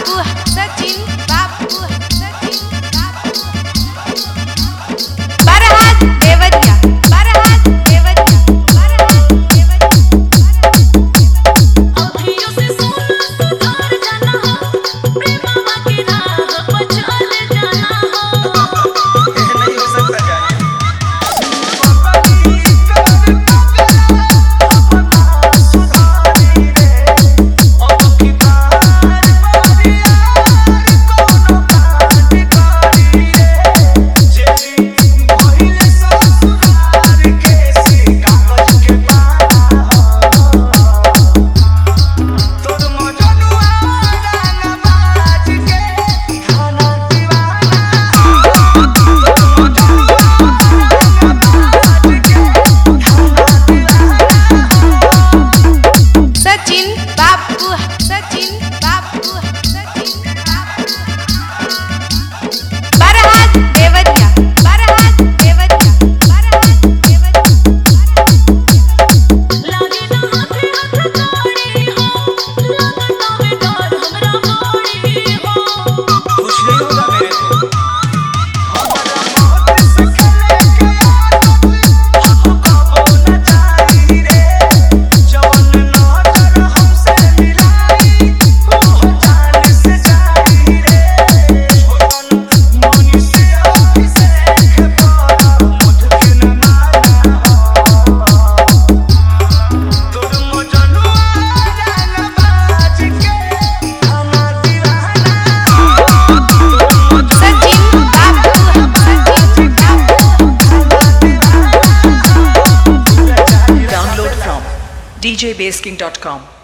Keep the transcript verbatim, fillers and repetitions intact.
बाबू सचिन बाबू सचिन बाबू बरहात देवरिया बरहात देवरिया बरहात देवरिया अखियों से सोना सुधार जाना हो प्रेमवा की राह पर चल जाना हो नहीं हो सकता जाने सचिन बाबू सचिन बाबू सचिन बाबू बरहात देवरिया बरहात देवरिया बरहात देवरिया लागे ना हाथे हाथ जोड़ी हो लगता है डर हमरा मोड़ी हो कुछ नहीं होगा मेरे को सचिन बाबू सचिन बाबू Download from d j base king dot com.